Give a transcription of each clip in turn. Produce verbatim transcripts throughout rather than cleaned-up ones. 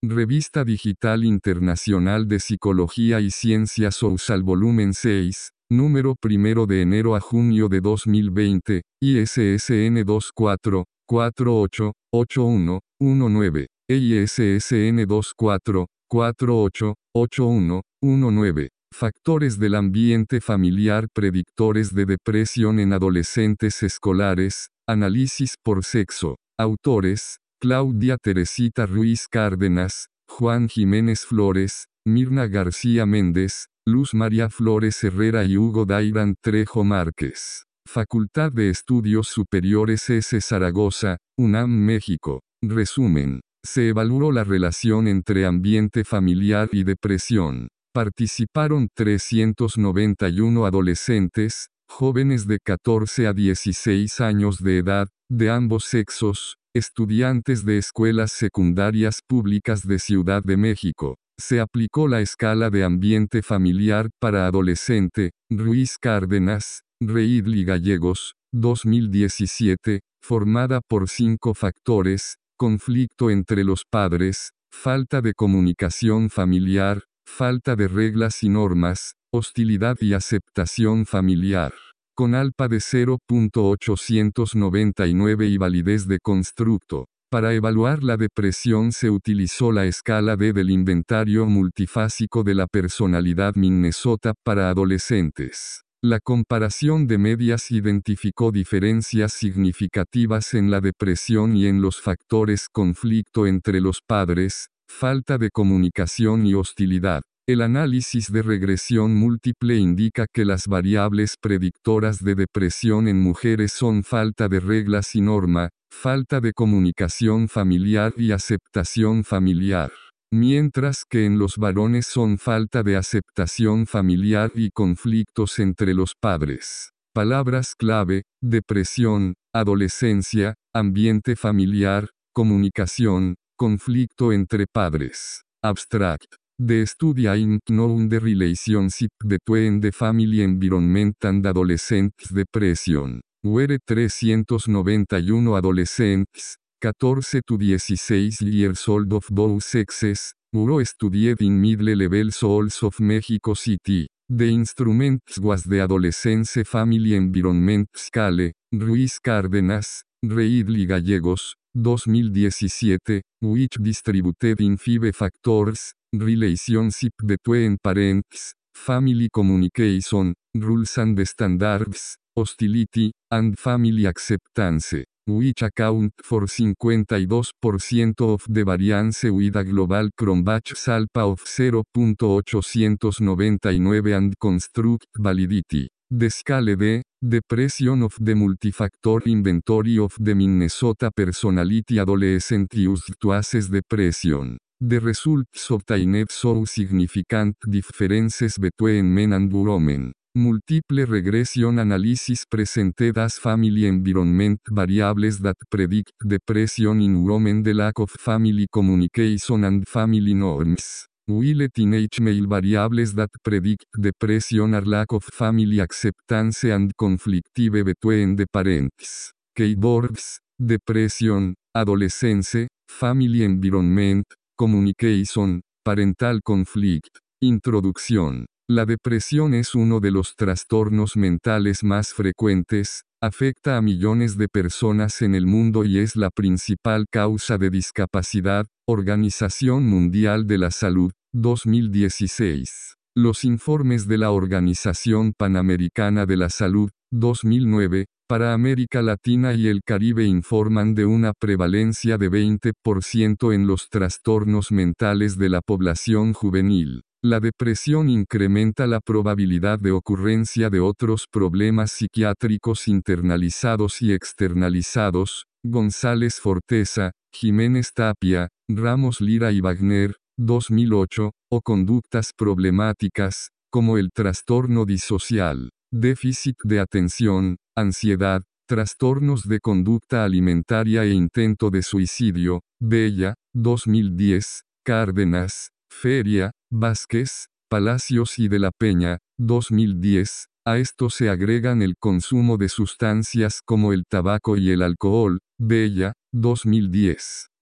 Revista Digital Internacional de Psicología y Ciencias Social volumen seis, número primero de enero a junio de dos mil veinte, I S S N dos cuatro cuatro ocho ocho uno uno nueve, e I S S N dos cuatro cuatro ocho ocho uno uno nueve. Factores del ambiente familiar predictores de depresión en adolescentes escolares, análisis por sexo. Autores, Claudia Teresita Ruiz Cárdenas, Juan Jiménez Flores, Mirna García Méndez, Luz María Flores Herrera y Hugo Dairán Trejo Márquez. Facultad de Estudios Superiores S. Zaragoza, UNAM México. Resumen. Se evaluó la relación entre ambiente familiar y depresión. Participaron trescientos noventa y uno adolescentes, jóvenes de catorce a dieciséis años de edad, de ambos sexos, estudiantes de escuelas secundarias públicas de Ciudad de México. Se aplicó la escala de ambiente familiar para adolescente, Ruiz Cárdenas, Reidli Gallegos, dos mil diecisiete, formada por cinco factores: conflicto entre los padres, falta de comunicación familiar, falta de reglas y normas, hostilidad y aceptación familiar. Con ALPA de cero punto ochocientos noventa y nueve y validez de constructo. Para evaluar la depresión se utilizó la escala D del Inventario Multifásico de la Personalidad Minnesota para adolescentes. La comparación de medias identificó diferencias significativas en la depresión y en los factores conflicto entre los padres, falta de comunicación y hostilidad. El análisis de regresión múltiple indica que las variables predictoras de depresión en mujeres son falta de reglas y norma, falta de comunicación familiar y aceptación familiar, mientras que en los varones son falta de aceptación familiar y conflictos entre los padres. Palabras clave: depresión, adolescencia, ambiente familiar, comunicación, conflicto entre padres. Abstract. The study aimed on the relationship between the family environment and adolescent depression, where trescientos noventa y uno adolescentes, catorce to dieciséis years old of both sexes, who studied in middle level schools of Mexico City. The instrument was the Adolescence Family Environment Scale, Ruiz Cárdenas, Reidli Gallegos, dos mil diecisiete, which distributed in five factors: relationship between parents, family communication, rules and standards, hostility, and family acceptance, which account for fifty-two percent of the variance with a global Cronbach alpha of zero point ochocientos noventa y nueve and construct validity. The Scale D, Depression of the Multifactor Inventory of the Minnesota Personality Adolescent Used to Assess Depression. The results obtained show significant differences between men and women. Multiple regression analysis presented as family environment variables that predict depression in women. The lack of family communication and family norms. While teenage male variables that predict depression are lack of family acceptance and conflictive between the parents. Keywords: depression, adolescence, family environment, communication, parental conflict. Introducción. La depresión es uno de los trastornos mentales más frecuentes, afecta a millones de personas en el mundo y es la principal causa de discapacidad. Organización Mundial de la Salud, dos mil dieciséis. Los informes de la Organización Panamericana de la Salud, dos mil nueve, para América Latina y el Caribe informan de una prevalencia de veinte por ciento en los trastornos mentales de la población juvenil. La depresión incrementa la probabilidad de ocurrencia de otros problemas psiquiátricos internalizados y externalizados. González Forteza, Jiménez Tapia, Ramos Lira y Wagner, dos mil ocho, o conductas problemáticas, como el trastorno disocial, déficit de atención, ansiedad, trastornos de conducta alimentaria e intento de suicidio. Bella, dos mil diez, Cárdenas, Feria, Vázquez, Palacios y de la Peña, dos mil diez, a esto se agregan el consumo de sustancias como el tabaco y el alcohol. Bella, dos mil diez.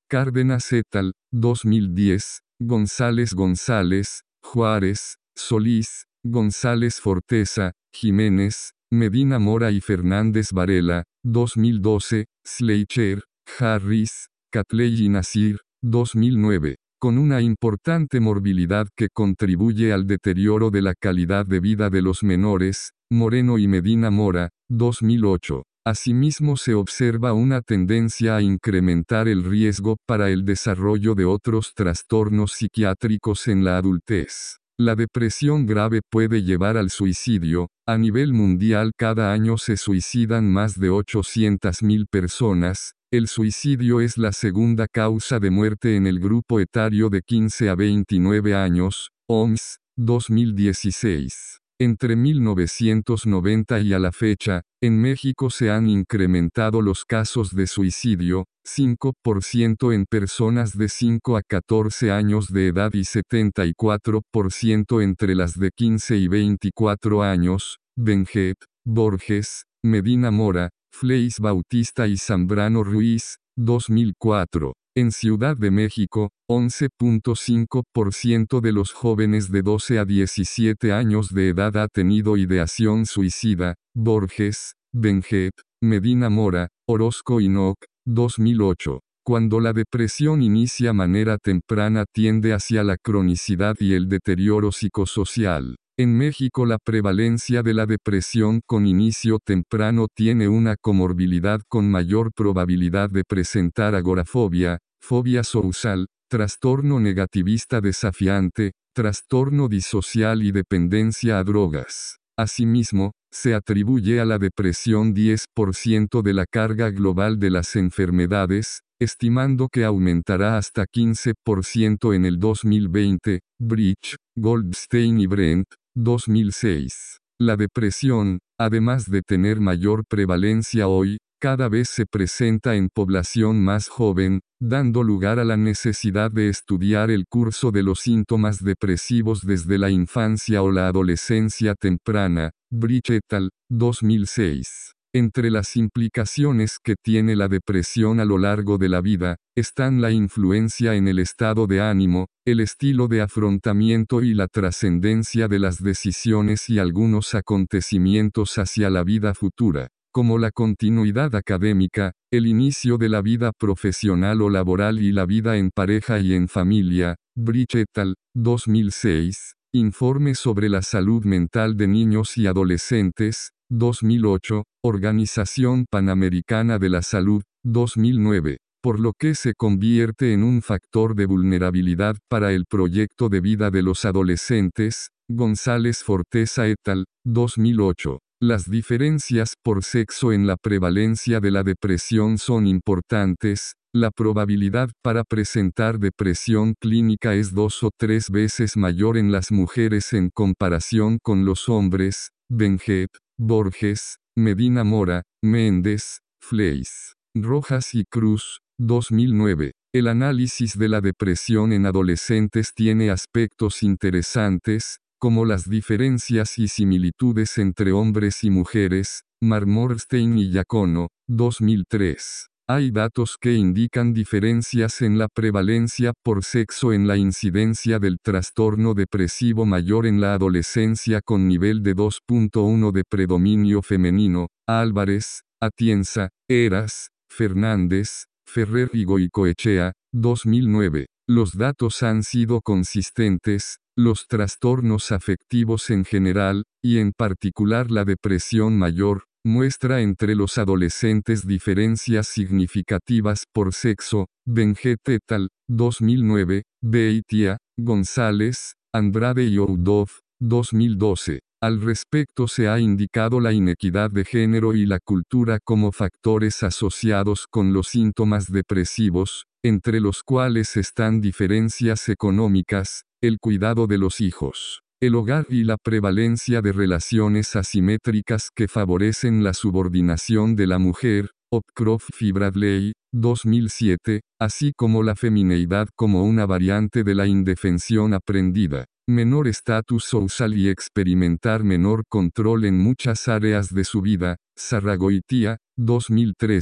Cárdenas et al. dos mil diez, González González, Juárez, Solís, González Forteza, Jiménez, Medina Mora y Fernández Varela, dos mil doce, Schleicher, Harris, Catley y Nasir, dos mil nueve. Con una importante morbilidad que contribuye al deterioro de la calidad de vida de los menores, Moreno y Medina Mora, dos mil ocho. Asimismo se observa una tendencia a incrementar el riesgo para el desarrollo de otros trastornos psiquiátricos en la adultez. La depresión grave puede llevar al suicidio. A nivel mundial cada año se suicidan más de ochocientas mil personas. El suicidio es la segunda causa de muerte en el grupo etario de quince a veintinueve años, O M S, dos mil dieciséis. Entre mil novecientos noventa y a la fecha, en México se han incrementado los casos de suicidio, cinco por ciento en personas de cinco a catorce años de edad y setenta y cuatro por ciento entre las de quince y veinticuatro años, Benjet, Borges, Medina Mora, Fleis Bautista y Zambrano Ruiz, dos mil cuatro. En Ciudad de México, once punto cinco por ciento de los jóvenes de doce a diecisiete años de edad ha tenido ideación suicida, Borges, Benjet, Medina Mora, Orozco y Nock, dos mil ocho. Cuando la depresión inicia manera temprana tiende hacia la cronicidad y el deterioro psicosocial. En México la prevalencia de la depresión con inicio temprano tiene una comorbilidad con mayor probabilidad de presentar agorafobia, fobia social, trastorno negativista desafiante, trastorno disocial y dependencia a drogas. Asimismo, se atribuye a la depresión diez por ciento de la carga global de las enfermedades, estimando que aumentará hasta quince por ciento en el dos mil veinte, Bridge, Goldstein y Brent, dos mil seis. La depresión, además de tener mayor prevalencia hoy, cada vez se presenta en población más joven, dando lugar a la necesidad de estudiar el curso de los síntomas depresivos desde la infancia o la adolescencia temprana, Bridge et al. dos mil seis. Entre las implicaciones que tiene la depresión a lo largo de la vida, están la influencia en el estado de ánimo, el estilo de afrontamiento y la trascendencia de las decisiones y algunos acontecimientos hacia la vida futura, como la continuidad académica, el inicio de la vida profesional o laboral y la vida en pareja y en familia. Bridge et al. dos mil seis, Informe sobre la salud mental de niños y adolescentes, dos mil ocho, Organización Panamericana de la Salud, dos mil nueve, por lo que se convierte en un factor de vulnerabilidad para el proyecto de vida de los adolescentes, González Forteza et al., dos mil ocho. Las diferencias por sexo en la prevalencia de la depresión son importantes. La probabilidad para presentar depresión clínica es dos o tres veces mayor en las mujeres en comparación con los hombres. Benjet, Borges, Medina Mora, Méndez, Fleis, Rojas y Cruz, dos mil nueve. El análisis de la depresión en adolescentes tiene aspectos interesantes, como las diferencias y similitudes entre hombres y mujeres. Marmorstein y Giacono, dos mil tres. Hay datos que indican diferencias en la prevalencia por sexo en la incidencia del trastorno depresivo mayor en la adolescencia con nivel de dos punto uno de predominio femenino. Álvarez, Atienza, Heras, Fernández, Ferrer y Goicoechea, dos mil nueve. Los datos han sido consistentes. Los trastornos afectivos en general, y en particular la depresión mayor, muestra entre los adolescentes diferencias significativas por sexo. Benjet et al., dos mil nueve, Beitia, González, Andrade y Oudov, dos mil doce. Al respecto se ha indicado la inequidad de género y la cultura como factores asociados con los síntomas depresivos, entre los cuales están diferencias económicas, el cuidado de los hijos, el hogar y la prevalencia de relaciones asimétricas que favorecen la subordinación de la mujer. Hopcroft y Bradley, dos mil siete, así como la femineidad como una variante de la indefensión aprendida, menor estatus social y experimentar menor control en muchas áreas de su vida. Sarragoitia, dos mil trece.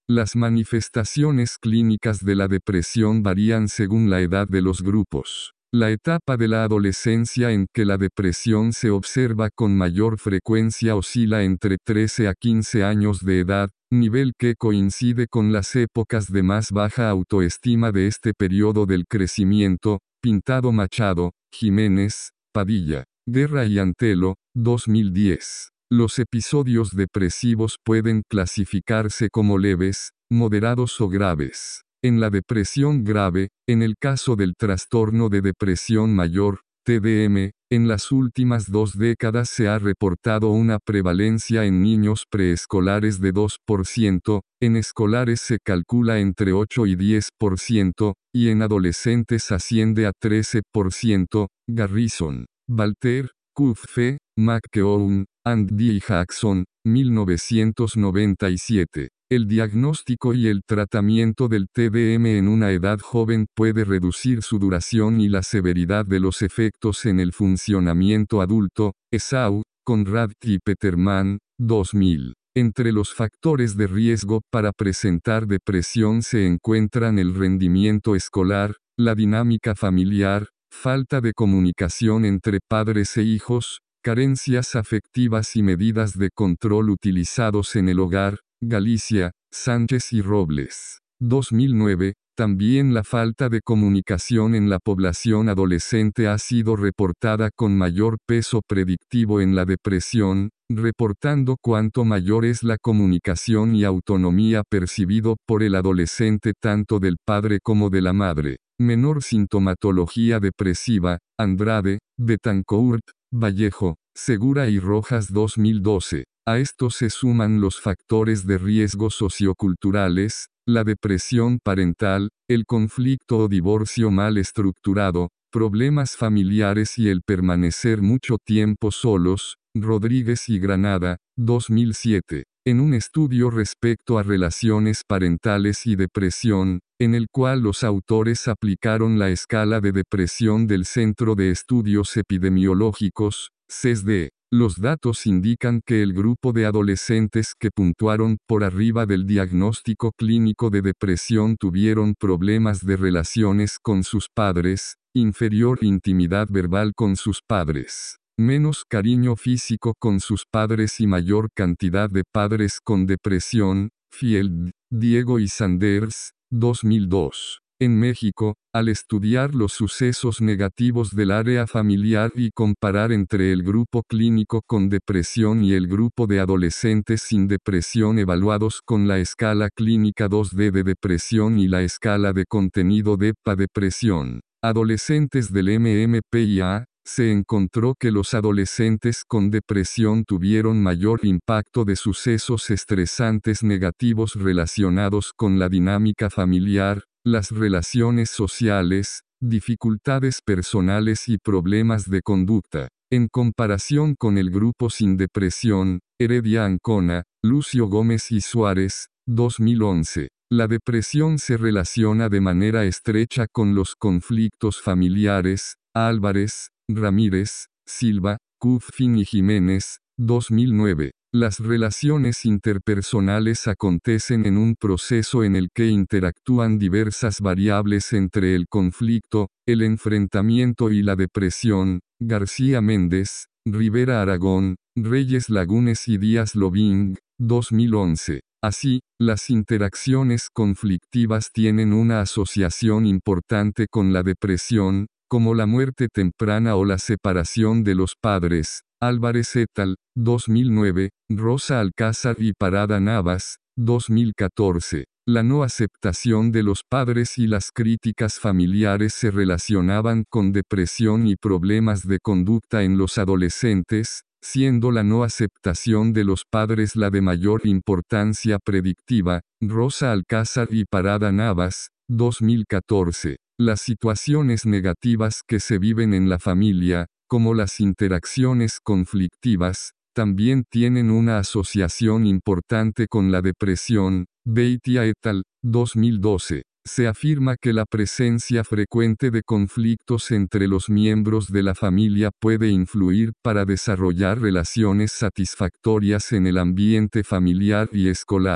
Las manifestaciones clínicas de la depresión varían según la edad de los grupos. La etapa de la adolescencia en que la depresión se observa con mayor frecuencia oscila entre trece a quince años de edad, nivel que coincide con las épocas de más baja autoestima de este periodo del crecimiento. Pintado Machado, Jiménez, Padilla, Guerra y Antelo, dos mil diez. Los episodios depresivos pueden clasificarse como leves, moderados o graves. En la depresión grave, en el caso del trastorno de depresión mayor, T D M, en las últimas dos décadas se ha reportado una prevalencia en niños preescolares de dos por ciento, en escolares se calcula entre ocho y diez por ciento, y en adolescentes asciende a trece por ciento. Garrison, Walter, Kupfe, McKeown, and D. Jackson, mil novecientos noventa y siete. El diagnóstico y el tratamiento del T D M en una edad joven puede reducir su duración y la severidad de los efectos en el funcionamiento adulto. Esau, Conrad y Peterman, dos mil. Entre los factores de riesgo para presentar depresión se encuentran el rendimiento escolar, la dinámica familiar, falta de comunicación entre padres e hijos, carencias afectivas y medidas de control utilizados en el hogar. Galicia, Sánchez y Robles. dos mil nueve, también la falta de comunicación en la población adolescente ha sido reportada con mayor peso predictivo en la depresión, reportando cuanto mayor es la comunicación y autonomía percibido por el adolescente tanto del padre como de la madre. Menor sintomatología depresiva. Andrade, Betancourt, Vallejo, Segura y Rojas dos mil doce. A esto se suman los factores de riesgo socioculturales, la depresión parental, el conflicto o divorcio mal estructurado, problemas familiares y el permanecer mucho tiempo solos. Rodríguez y Granada, dos mil siete. En un estudio respecto a relaciones parentales y depresión, en el cual los autores aplicaron la escala de depresión del Centro de Estudios Epidemiológicos, C E S D. Los datos indican que el grupo de adolescentes que puntuaron por arriba del diagnóstico clínico de depresión tuvieron problemas de relaciones con sus padres, inferior intimidad verbal con sus padres, menos cariño físico con sus padres y mayor cantidad de padres con depresión. Field, Diego y Sanders, dos mil dos. En México, al estudiar los sucesos negativos del área familiar y comparar entre el grupo clínico con depresión y el grupo de adolescentes sin depresión evaluados con la escala clínica dos D de depresión y la escala de contenido D E P A depresión, adolescentes del M M P I A, se encontró que los adolescentes con depresión tuvieron mayor impacto de sucesos estresantes negativos relacionados con la dinámica familiar, las relaciones sociales, dificultades personales y problemas de conducta. En comparación con el grupo sin depresión, Heredia Ancona, Lucio Gómez y Suárez, dos mil once. La depresión se relaciona de manera estrecha con los conflictos familiares. Álvarez, Ramírez, Silva, Cufin y Jiménez, dos mil nueve. Las relaciones interpersonales acontecen en un proceso en el que interactúan diversas variables entre el conflicto, el enfrentamiento y la depresión. García Méndez, Rivera Aragón, Reyes Lagunes y Díaz Lobing, dos mil once. Así, las interacciones conflictivas tienen una asociación importante con la depresión, como la muerte temprana o la separación de los padres. Álvarez et al., dos mil nueve, Rosa Alcázar y Parada Navas, dos mil catorce. La no aceptación de los padres y las críticas familiares se relacionaban con depresión y problemas de conducta en los adolescentes, siendo la no aceptación de los padres la de mayor importancia predictiva. Rosa Alcázar y Parada Navas, dos mil catorce. Las situaciones negativas que se viven en la familia, como las interacciones conflictivas, también tienen una asociación importante con la depresión. Beitia et al., dos mil doce. Se afirma que la presencia frecuente de conflictos entre los miembros de la familia puede influir para desarrollar relaciones satisfactorias en el ambiente familiar y escolar.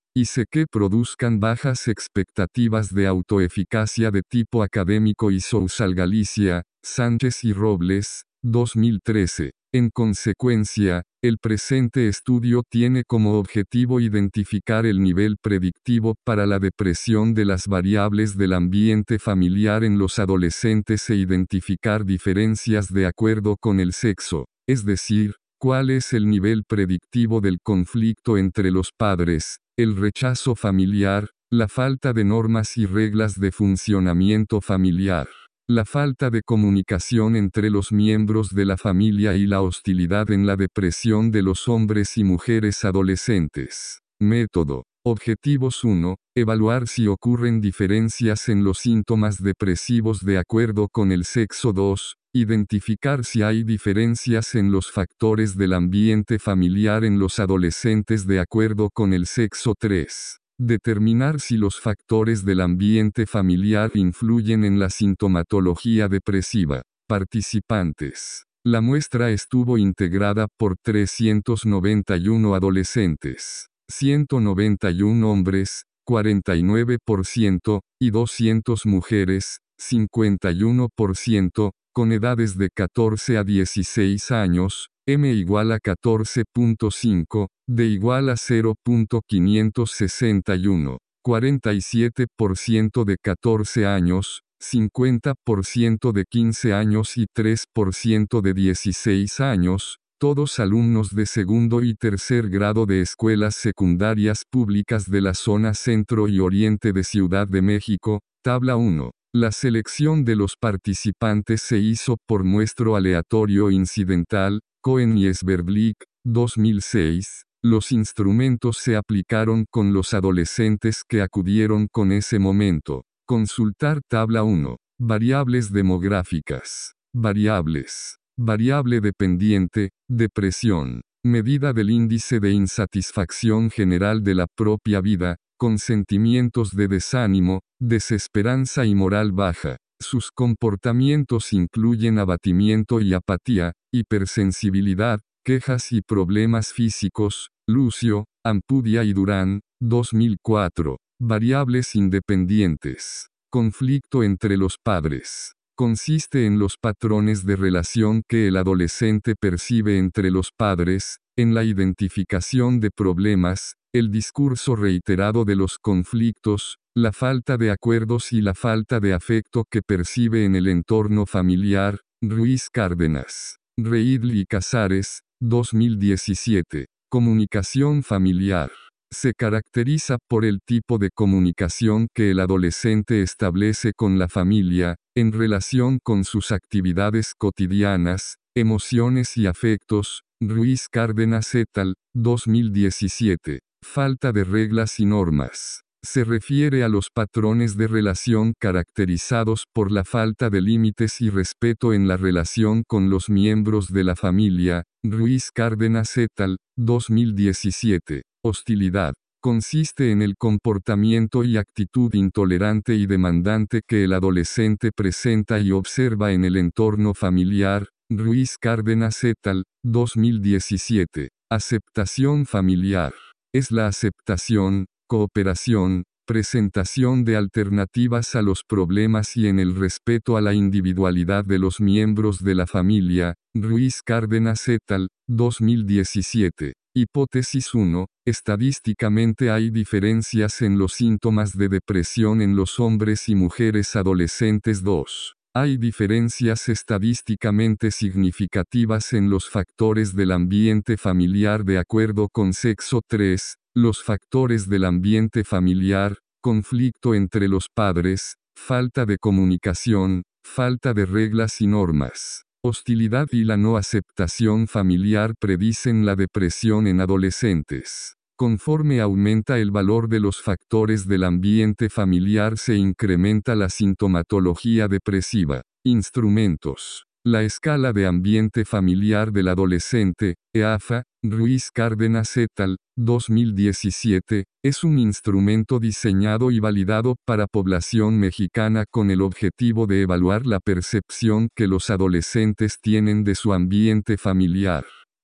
y C que produzcan bajas expectativas de autoeficacia de tipo académico y social. Galicia, Sánchez y Robles, dos mil trece. En consecuencia, el presente estudio tiene como objetivo identificar el nivel predictivo para la depresión de las variables del ambiente familiar en los adolescentes e identificar diferencias de acuerdo con el sexo, es decir, cuál es el nivel predictivo del conflicto entre los padres, el rechazo familiar, la falta de normas y reglas de funcionamiento familiar, la falta de comunicación entre los miembros de la familia y la hostilidad en la depresión de los hombres y mujeres adolescentes. Método. Objetivos uno. Evaluar si ocurren diferencias en los síntomas depresivos de acuerdo con el sexo. dos. Identificar si hay diferencias en los factores del ambiente familiar en los adolescentes de acuerdo con el sexo. tres. Determinar si los factores del ambiente familiar influyen en la sintomatología depresiva. Participantes. La muestra estuvo integrada por trescientos noventa y uno adolescentes, ciento noventa y uno hombres, cuarenta y nueve por ciento, y doscientas mujeres, cincuenta y uno por ciento, con edades de catorce a dieciséis años, M igual a catorce punto cinco, D igual a cero punto quinientos sesenta y uno, cuarenta y siete por ciento de catorce años, cincuenta por ciento de quince años y tres por ciento de dieciséis años, todos alumnos de segundo y tercer grado de escuelas secundarias públicas de la zona centro y oriente de Ciudad de México. Tabla uno. La selección de los participantes se hizo por muestro aleatorio incidental, Cohen y Sverblick, dos mil seis. Los instrumentos se aplicaron con los adolescentes que acudieron con ese momento. Consultar tabla uno. Variables demográficas. Variables. Variable dependiente, depresión. Medida del índice de insatisfacción general de la propia vida, con sentimientos de desánimo, desesperanza y moral baja. Sus comportamientos incluyen abatimiento y apatía, hipersensibilidad, quejas y problemas físicos. Lucio, Ampudia y Durán, dos mil cuatro. Variables independientes. Conflicto entre los padres. Consiste en los patrones de relación que el adolescente percibe entre los padres, en la identificación de problemas, el discurso reiterado de los conflictos, la falta de acuerdos y la falta de afecto que percibe en el entorno familiar. Ruiz Cárdenas, Reidl y Casares, dos mil diecisiete. Comunicación familiar. Se caracteriza por el tipo de comunicación que el adolescente establece con la familia, en relación con sus actividades cotidianas, emociones y afectos. Ruiz Cárdenas et al., dos mil diecisiete. Falta de reglas y normas. Se refiere a los patrones de relación caracterizados por la falta de límites y respeto en la relación con los miembros de la familia. Ruiz Cárdenas et al., dos mil diecisiete. Hostilidad. Consiste en el comportamiento y actitud intolerante y demandante que el adolescente presenta y observa en el entorno familiar. Ruiz Cárdenas et al., dos mil diecisiete. Aceptación familiar. Es la aceptación, cooperación, presentación de alternativas a los problemas y en el respeto a la individualidad de los miembros de la familia. Ruiz Cárdenas et al., dos mil diecisiete. Hipótesis uno. Estadísticamente hay diferencias en los síntomas de depresión en los hombres y mujeres adolescentes. dos. Hay diferencias estadísticamente significativas en los factores del ambiente familiar de acuerdo con sexo. tres. Los factores del ambiente familiar, conflicto entre los padres, falta de comunicación, falta de reglas y normas, hostilidad y la no aceptación familiar predicen la depresión en adolescentes. Conforme aumenta el valor de los factores del ambiente familiar se incrementa la sintomatología depresiva. Instrumentos. La escala de ambiente familiar del adolescente, E A F A, Ruiz Cárdenas et al., dos mil diecisiete, es un instrumento diseñado y validado para población mexicana con el objetivo de evaluar la percepción que los adolescentes tienen de su ambiente familiar.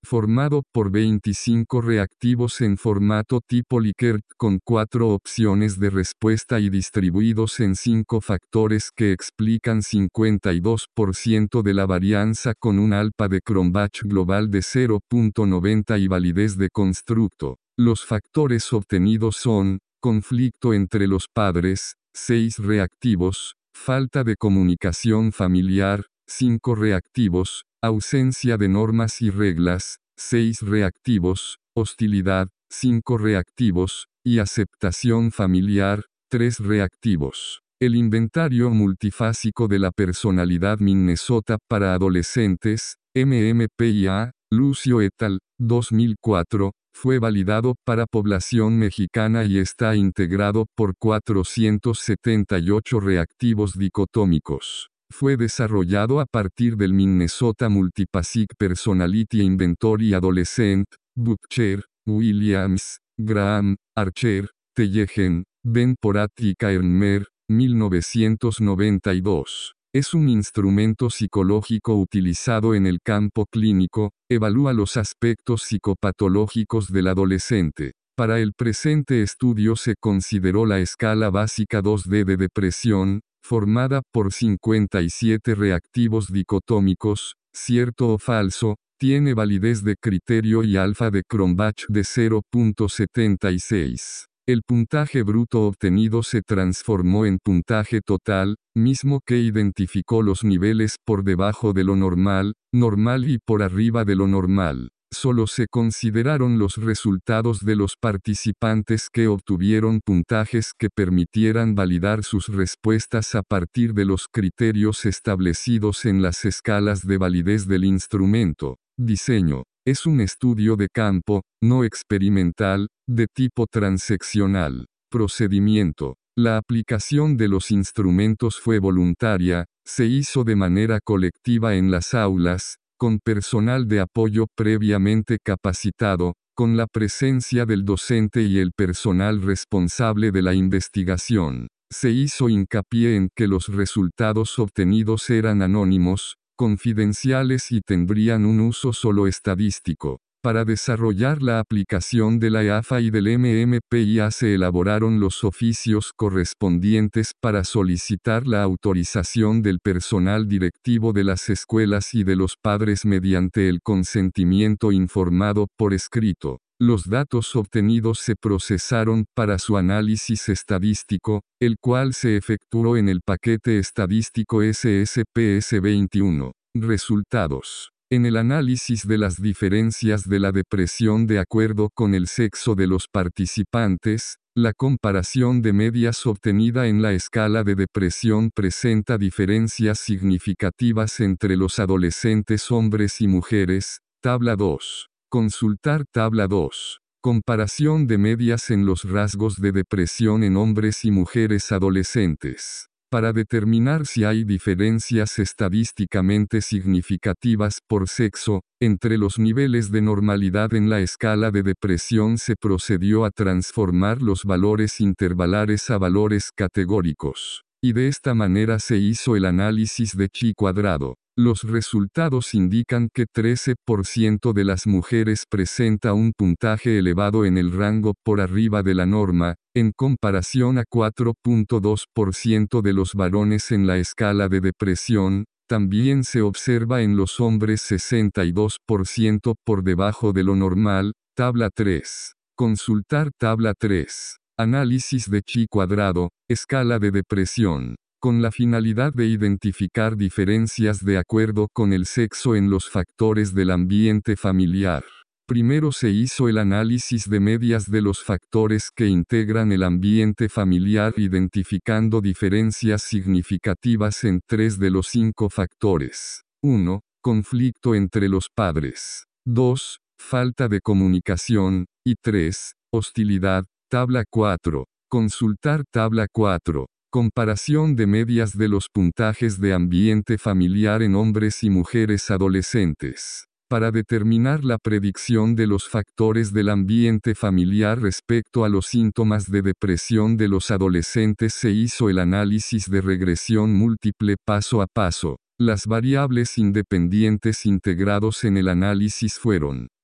formado por veinticinco reactivos en formato tipo Likert con cuatro opciones de respuesta y distribuidos en cinco factores que explican cincuenta y dos por ciento de la varianza con un alfa de Cronbach global de cero punto noventa y validez de constructo. Los factores obtenidos son: conflicto entre los padres, seis reactivos; falta de comunicación familiar, cinco reactivos; ausencia de normas y reglas, seis reactivos; hostilidad, cinco reactivos; y aceptación familiar, tres reactivos. El inventario multifásico de la personalidad Minnesota para adolescentes, M M P I A, Lucio et al., dos mil cuatro, fue validado para población mexicana y está integrado por cuatrocientos setenta y ocho reactivos dicotómicos. Fue desarrollado a partir del Minnesota Multiphasic Personality Inventory Adolescent, Butcher, Williams, Graham, Archer, Tellegen, Ben Porat y Kaernmer, mil novecientos noventa y dos. Es un instrumento psicológico utilizado en el campo clínico, evalúa los aspectos psicopatológicos del adolescente. Para el presente estudio se consideró la escala básica dos D de depresión, formada por cincuenta y siete reactivos dicotómicos, cierto o falso, tiene validez de criterio y alfa de Cronbach de cero punto setenta y seis. El puntaje bruto obtenido se transformó en puntaje total, mismo que identificó los niveles por debajo de lo normal, normal y por arriba de lo normal. Solo se consideraron los resultados de los participantes que obtuvieron puntajes que permitieran validar sus respuestas a partir de los criterios establecidos en las escalas de validez del instrumento. Diseño. Es un estudio de campo, no experimental, de tipo transeccional. Procedimiento. La aplicación de los instrumentos fue voluntaria, se hizo de manera colectiva en las aulas, con personal de apoyo previamente capacitado, con la presencia del docente y el personal responsable de la investigación. Se hizo hincapié en que los resultados obtenidos eran anónimos, confidenciales y tendrían un uso solo estadístico. Para desarrollar la aplicación de la E A F A y del M M P I A se elaboraron los oficios correspondientes para solicitar la autorización del personal directivo de las escuelas y de los padres mediante el consentimiento informado por escrito. Los datos obtenidos se procesaron para su análisis estadístico, el cual se efectuó en el paquete estadístico S S P S veintiuno. Resultados. En el análisis de las diferencias de la depresión de acuerdo con el sexo de los participantes, la comparación de medias obtenida en la escala de depresión presenta diferencias significativas entre los adolescentes hombres y mujeres. Tabla dos. Consultar tabla dos. Comparación de medias en los rasgos de depresión en hombres y mujeres adolescentes. Para determinar si hay diferencias estadísticamente significativas por sexo, entre los niveles de normalidad en la escala de depresión se procedió a transformar los valores intervalares a valores categóricos. Y de esta manera se hizo el análisis de chi cuadrado. Los resultados indican que trece por ciento de las mujeres presenta un puntaje elevado en el rango por arriba de la norma, en comparación a cuatro punto dos por ciento de los varones en la escala de depresión. También se observa en los hombres sesenta y dos por ciento por debajo de lo normal. Tabla tres. Consultar tabla tres. Análisis de chi cuadrado, escala de depresión. Con la finalidad de identificar diferencias de acuerdo con el sexo en los factores del ambiente familiar. Primero se hizo el análisis de medias de los factores que integran el ambiente familiar identificando diferencias significativas en tres de los cinco factores. uno. Conflicto entre los padres. dos. Falta de comunicación. Y tres. Hostilidad. Tabla cuatro. Consultar tabla cuatro. Comparación de medias de los puntajes de ambiente familiar en hombres y mujeres adolescentes. Para determinar la predicción de los factores del ambiente familiar respecto a los síntomas de depresión de los adolescentes se hizo el análisis de regresión múltiple paso a paso. Las variables independientes integrados en el análisis fueron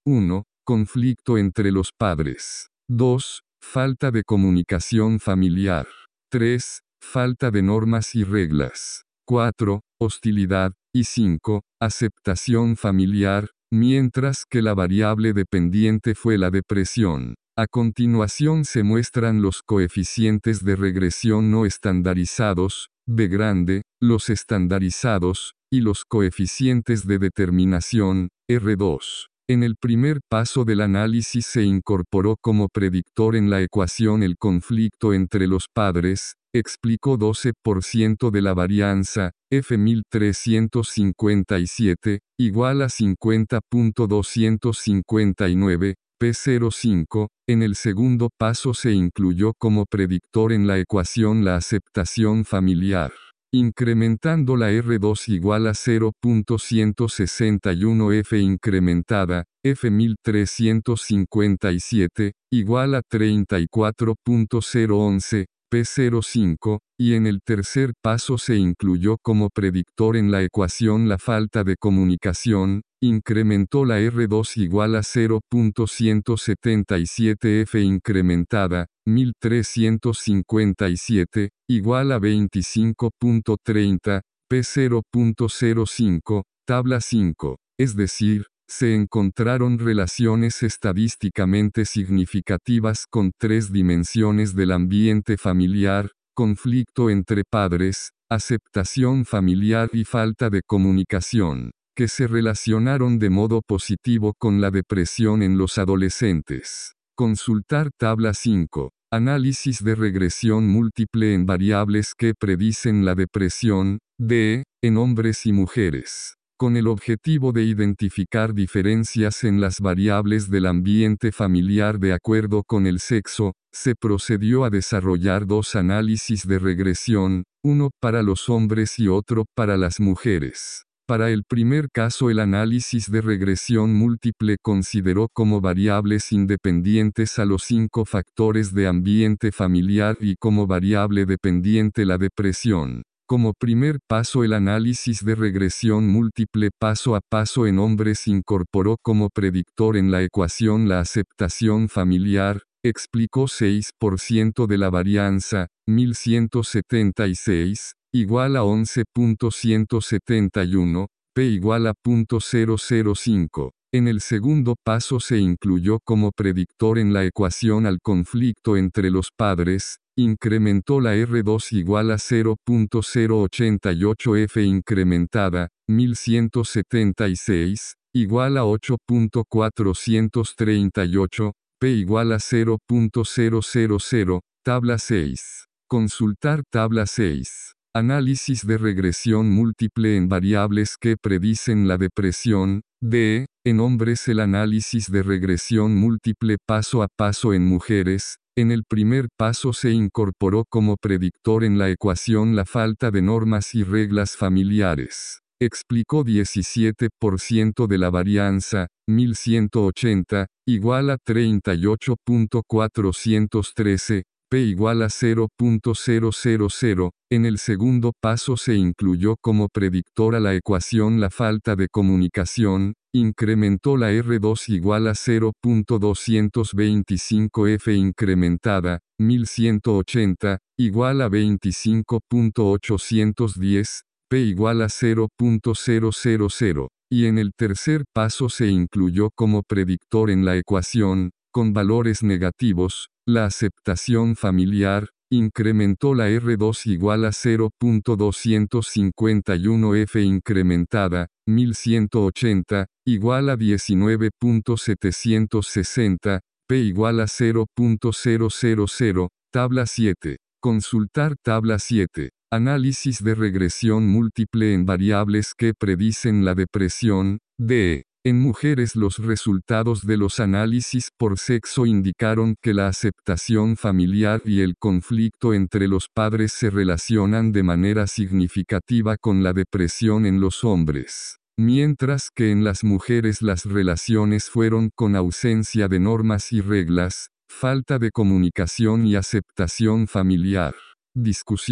uno. Conflicto entre los padres. dos. Falta de comunicación familiar. tres. Falta de normas y reglas. cuatro. Hostilidad. Y cinco. Aceptación familiar, mientras que la variable dependiente fue la depresión. A continuación se muestran los coeficientes de regresión no estandarizados, B grande, los estandarizados, y los coeficientes de determinación, R dos. En el primer paso del análisis se incorporó como predictor en la ecuación el conflicto entre los padres, explicó doce por ciento de la varianza, F mil trescientos cincuenta y siete, igual a cincuenta punto doscientos cincuenta y nueve, P cero cinco, en el segundo paso se incluyó como predictor en la ecuación la aceptación familiar, incrementando la R dos igual a cero punto ciento sesenta y uno F incrementada, F mil trescientos cincuenta y siete, igual a treinta y cuatro punto cero once, P cero cinco, y en el tercer paso se incluyó como predictor en la ecuación la falta de comunicación, incrementó la R dos igual a cero punto ciento setenta y siete F incrementada, mil trescientos cincuenta y siete, igual a veinticinco punto treinta, P cero punto cero cinco, tabla cinco, es decir, se encontraron relaciones estadísticamente significativas con tres dimensiones del ambiente familiar, conflicto entre padres, aceptación familiar y falta de comunicación, que se relacionaron de modo positivo con la depresión en los adolescentes. Consultar tabla cinco. Análisis de regresión múltiple en variables que predicen la depresión, D, en hombres y mujeres. Con el objetivo de identificar diferencias en las variables del ambiente familiar de acuerdo con el sexo, se procedió a desarrollar dos análisis de regresión, uno para los hombres y otro para las mujeres. Para el primer caso el análisis de regresión múltiple consideró como variables independientes a los cinco factores de ambiente familiar y como variable dependiente la depresión. Como primer paso el análisis de regresión múltiple paso a paso en hombres incorporó como predictor en la ecuación la aceptación familiar, explicó seis por ciento de la varianza, mil ciento setenta y seis, igual a once punto ciento setenta y uno, P igual a punto cero cero cinco. En el segundo paso se incluyó como predictor en la ecuación al conflicto entre los padres, incrementó la R dos igual a cero punto cero ochenta y ocho F incrementada, mil ciento setenta y seis, igual a ocho punto cuatrocientos treinta y ocho, P igual a cero punto cero cero cero, tabla seis. Consultar tabla seis. Análisis de regresión múltiple en variables que predicen la depresión, D, en hombres el análisis de regresión múltiple paso a paso en mujeres, en el primer paso se incorporó como predictor en la ecuación la falta de normas y reglas familiares. Explicó diecisiete por ciento de la varianza, mil ciento ochenta, igual a treinta y ocho punto cuatrocientos trece, P igual a cero punto cero cero cero, en el segundo paso se incluyó como predictor a la ecuación la falta de comunicación, incrementó la R dos igual a cero punto doscientos veinticinco F incrementada, mil ciento ochenta, igual a veinticinco punto ochocientos diez, P igual a cero punto cero cero cero, y en el tercer paso se incluyó como predictor en la ecuación, con valores negativos, la aceptación familiar, incrementó la R dos igual a cero punto doscientos cincuenta y uno F incrementada, mil ciento ochenta, igual a diecinueve punto setecientos sesenta, P igual a cero punto cero cero cero, tabla siete. Consultar tabla siete. Análisis de regresión múltiple en variables que predicen la depresión, D. En mujeres los resultados de los análisis por sexo indicaron que la aceptación familiar y el conflicto entre los padres se relacionan de manera significativa con la depresión en los hombres, mientras que en las mujeres las relaciones fueron con ausencia de normas y reglas, falta de comunicación y aceptación familiar. Discusión.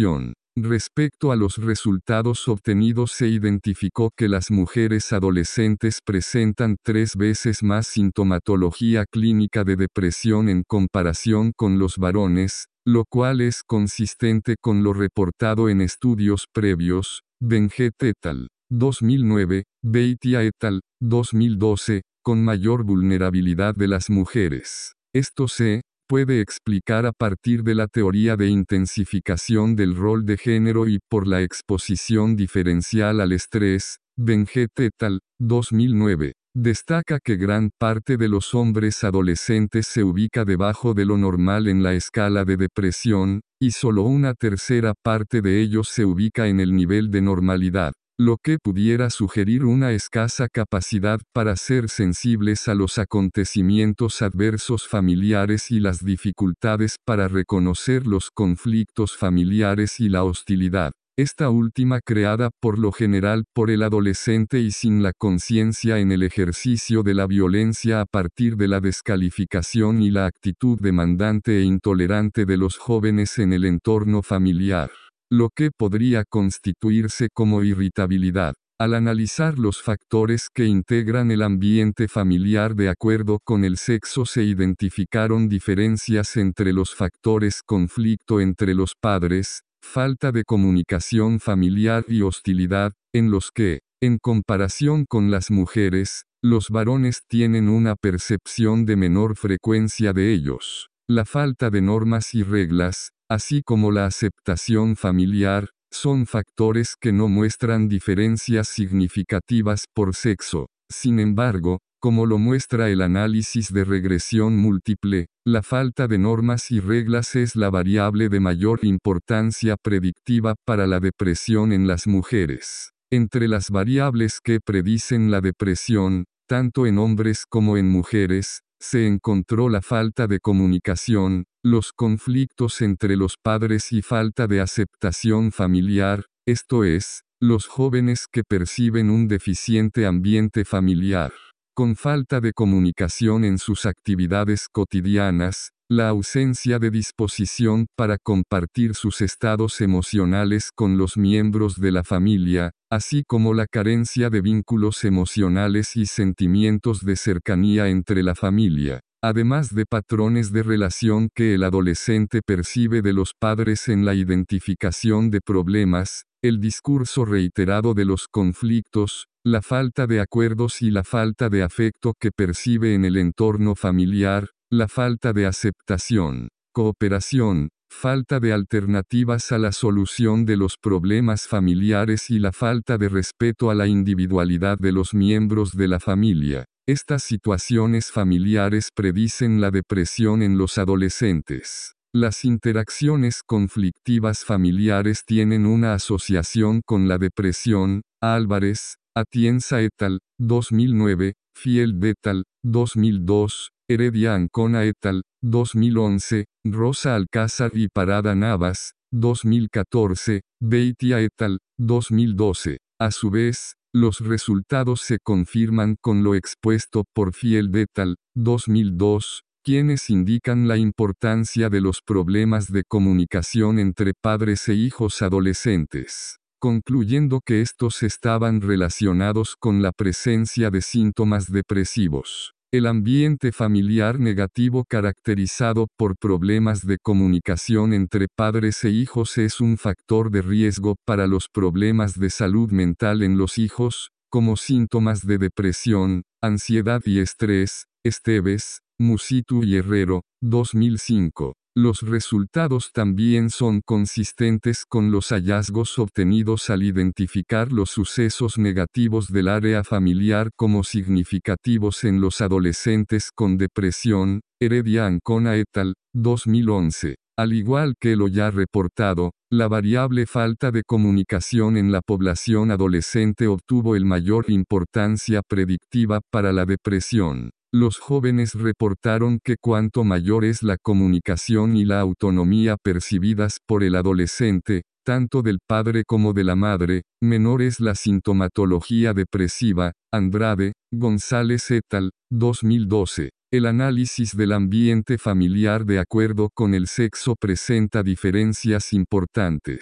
Respecto a los resultados obtenidos, se identificó que las mujeres adolescentes presentan tres veces más sintomatología clínica de depresión en comparación con los varones, lo cual es consistente con lo reportado en estudios previos. Benjet et al. dos mil nueve, Beitia et al. dos mil doce, con mayor vulnerabilidad de las mujeres. Esto se puede explicar a partir de la teoría de intensificación del rol de género y por la exposición diferencial al estrés. Benjet et al. dos mil nueve. Destaca que gran parte de los hombres adolescentes se ubica debajo de lo normal en la escala de depresión, y solo una tercera parte de ellos se ubica en el nivel de normalidad, lo que pudiera sugerir una escasa capacidad para ser sensibles a los acontecimientos adversos familiares y las dificultades para reconocer los conflictos familiares y la hostilidad, esta última creada por lo general por el adolescente y sin la conciencia en el ejercicio de la violencia a partir de la descalificación y la actitud demandante e intolerante de los jóvenes en el entorno familiar, lo que podría constituirse como irritabilidad. Al analizar los factores que integran el ambiente familiar de acuerdo con el sexo, se identificaron diferencias entre los factores: conflicto entre los padres, falta de comunicación familiar y hostilidad, en los que, en comparación con las mujeres, los varones tienen una percepción de menor frecuencia de ellos. La falta de normas y reglas, así como la aceptación familiar, son factores que no muestran diferencias significativas por sexo. Sin embargo, como lo muestra el análisis de regresión múltiple, la falta de normas y reglas es la variable de mayor importancia predictiva para la depresión en las mujeres. Entre las variables que predicen la depresión, tanto en hombres como en mujeres, se encontró la falta de comunicación, los conflictos entre los padres y falta de aceptación familiar, esto es, los jóvenes que perciben un deficiente ambiente familiar, con falta de comunicación en sus actividades cotidianas, la ausencia de disposición para compartir sus estados emocionales con los miembros de la familia, así como la carencia de vínculos emocionales y sentimientos de cercanía entre la familia, además de patrones de relación que el adolescente percibe de los padres en la identificación de problemas, el discurso reiterado de los conflictos, la falta de acuerdos y la falta de afecto que percibe en el entorno familiar, la falta de aceptación, cooperación, falta de alternativas a la solución de los problemas familiares y la falta de respeto a la individualidad de los miembros de la familia. Estas situaciones familiares predicen la depresión en los adolescentes. Las interacciones conflictivas familiares tienen una asociación con la depresión. Álvarez, Atienza et al. dos mil nueve, Field et al. dos mil dos, Heredia Ancona et al. dos mil once, Rosa Alcázar y Parada Navas, dos mil catorce, Beitia et al. dos mil doce. A su vez, los resultados se confirman con lo expuesto por Field et al. dos mil dos, quienes indican la importancia de los problemas de comunicación entre padres e hijos adolescentes, concluyendo que estos estaban relacionados con la presencia de síntomas depresivos. El ambiente familiar negativo caracterizado por problemas de comunicación entre padres e hijos es un factor de riesgo para los problemas de salud mental en los hijos, como síntomas de depresión, ansiedad y estrés. Esteves, Musitu y Herrero, dos mil cinco. Los resultados también son consistentes con los hallazgos obtenidos al identificar los sucesos negativos del área familiar como significativos en los adolescentes con depresión. Heredia Ancona et al. dos mil once. Al igual que lo ya reportado, la variable falta de comunicación en la población adolescente obtuvo el mayor importancia predictiva para la depresión. Los jóvenes reportaron que cuanto mayor es la comunicación y la autonomía percibidas por el adolescente, tanto del padre como de la madre, menor es la sintomatología depresiva. Andrade, González et al. dos mil doce. El análisis del ambiente familiar de acuerdo con el sexo presenta diferencias importantes.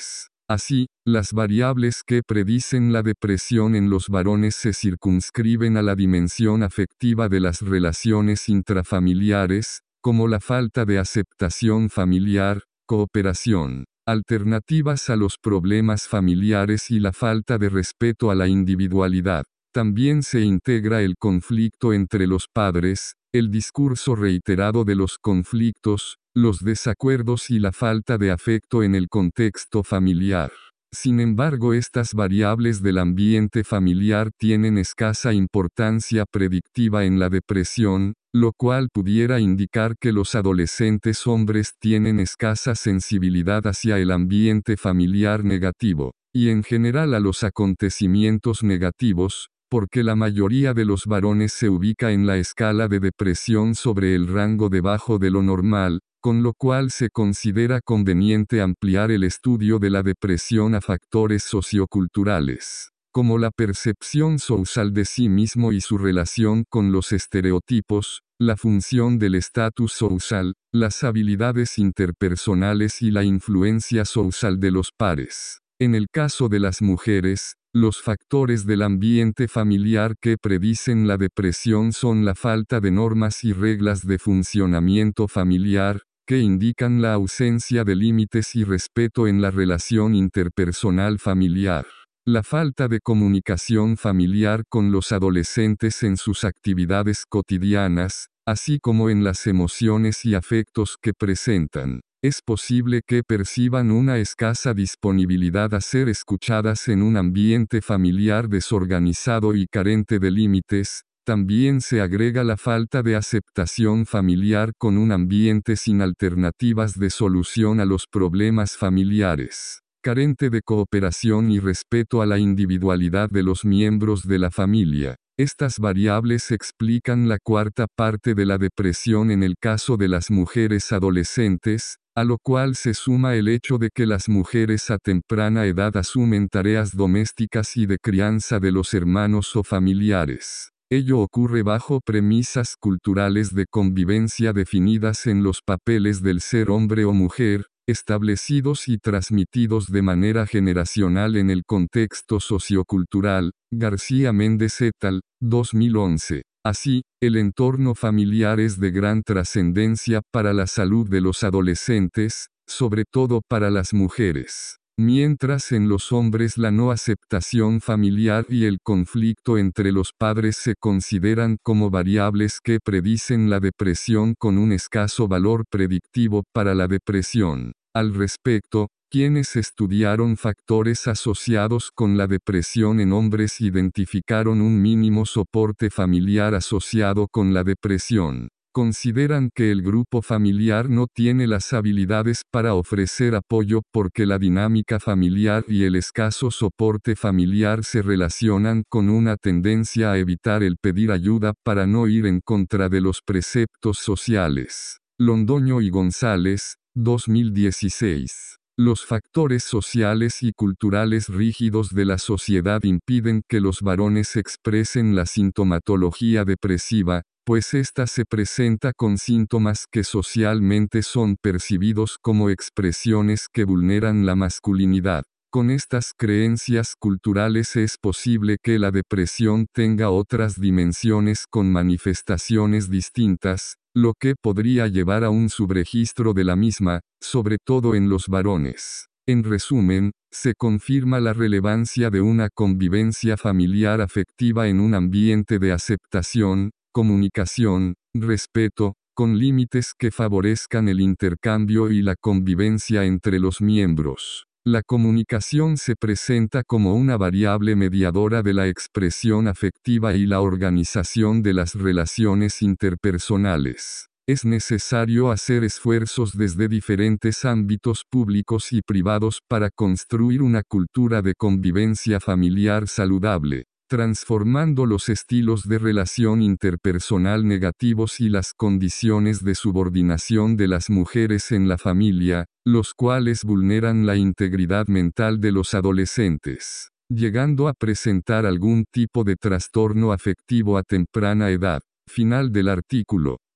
Así, las variables que predicen la depresión en los varones se circunscriben a la dimensión afectiva de las relaciones intrafamiliares, como la falta de aceptación familiar, cooperación, alternativas a los problemas familiares y la falta de respeto a la individualidad. También se integra el conflicto entre los padres, el discurso reiterado de los conflictos, los desacuerdos y la falta de afecto en el contexto familiar. Sin embargo, estas variables del ambiente familiar tienen escasa importancia predictiva en la depresión, lo cual pudiera indicar que los adolescentes hombres tienen escasa sensibilidad hacia el ambiente familiar negativo, y en general a los acontecimientos negativos, porque la mayoría de los varones se ubica en la escala de depresión sobre el rango debajo de lo normal, con lo cual se considera conveniente ampliar el estudio de la depresión a factores socioculturales, como la percepción social de sí mismo y su relación con los estereotipos, la función del estatus social, las habilidades interpersonales y la influencia social de los pares. En el caso de las mujeres, los factores del ambiente familiar que predicen la depresión son la falta de normas y reglas de funcionamiento familiar, que indican la ausencia de límites y respeto en la relación interpersonal familiar. La falta de comunicación familiar con los adolescentes en sus actividades cotidianas, así como en las emociones y afectos que presentan. Es posible que perciban una escasa disponibilidad a ser escuchadas en un ambiente familiar desorganizado y carente de límites. También se agrega la falta de aceptación familiar con un ambiente sin alternativas de solución a los problemas familiares, carente de cooperación y respeto a la individualidad de los miembros de la familia. Estas variables explican la cuarta parte de la depresión en el caso de las mujeres adolescentes, a lo cual se suma el hecho de que las mujeres a temprana edad asumen tareas domésticas y de crianza de los hermanos o familiares. Ello ocurre bajo premisas culturales de convivencia definidas en los papeles del ser hombre o mujer, establecidos y transmitidos de manera generacional en el contexto sociocultural. García Méndez et al. dos mil once. Así, el entorno familiar es de gran trascendencia para la salud de los adolescentes, sobre todo para las mujeres. Mientras en los hombres la no aceptación familiar y el conflicto entre los padres se consideran como variables que predicen la depresión con un escaso valor predictivo para la depresión. Al respecto, quienes estudiaron factores asociados con la depresión en hombres identificaron un mínimo soporte familiar asociado con la depresión. Consideran que el grupo familiar no tiene las habilidades para ofrecer apoyo porque la dinámica familiar y el escaso soporte familiar se relacionan con una tendencia a evitar el pedir ayuda para no ir en contra de los preceptos sociales. Londoño y González, dos mil dieciséis. Los factores sociales y culturales rígidos de la sociedad impiden que los varones expresen la sintomatología depresiva, pues ésta se presenta con síntomas que socialmente son percibidos como expresiones que vulneran la masculinidad. Con estas creencias culturales es posible que la depresión tenga otras dimensiones con manifestaciones distintas, lo que podría llevar a un subregistro de la misma, sobre todo en los varones. En resumen, se confirma la relevancia de una convivencia familiar afectiva en un ambiente de aceptación, comunicación, respeto, con límites que favorezcan el intercambio y la convivencia entre los miembros. La comunicación se presenta como una variable mediadora de la expresión afectiva y la organización de las relaciones interpersonales. Es necesario hacer esfuerzos desde diferentes ámbitos públicos y privados para construir una cultura de convivencia familiar saludable, transformando los estilos de relación interpersonal negativos y las condiciones de subordinación de las mujeres en la familia, los cuales vulneran la integridad mental de los adolescentes, llegando a presentar algún tipo de trastorno afectivo a temprana edad. Final del artículo.